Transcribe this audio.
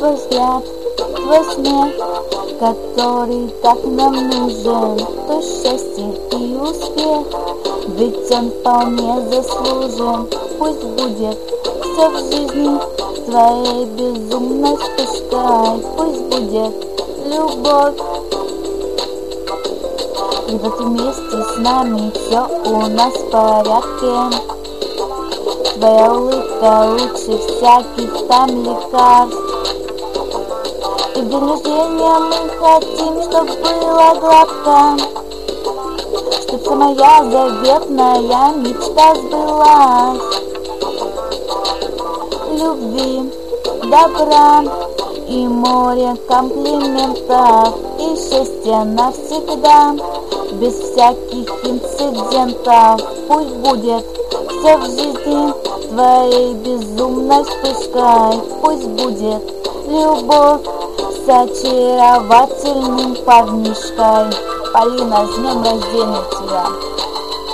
твой взгляд, твой смех, который так нам нужен, то счастье и успех, ведь он вполне заслужен. Пусть будет все в жизни твоей безумной вспышкой, пусть будет любовь. Когда ты вместе с нами, все у нас в порядке. Твоя улыбка лучше всяких там лекарств. И в день рождения мы хотим, чтоб было гладко, чтоб вся моя заветная мечта сбылась. Любви, добра и море комплиментов, и счастья навсегда, без всяких инцидентов. Пусть будет все в жизни твоей безумной вспышкой, пусть будет любовь с очаровательным парнишкой. Полина, с днем рождения тебя!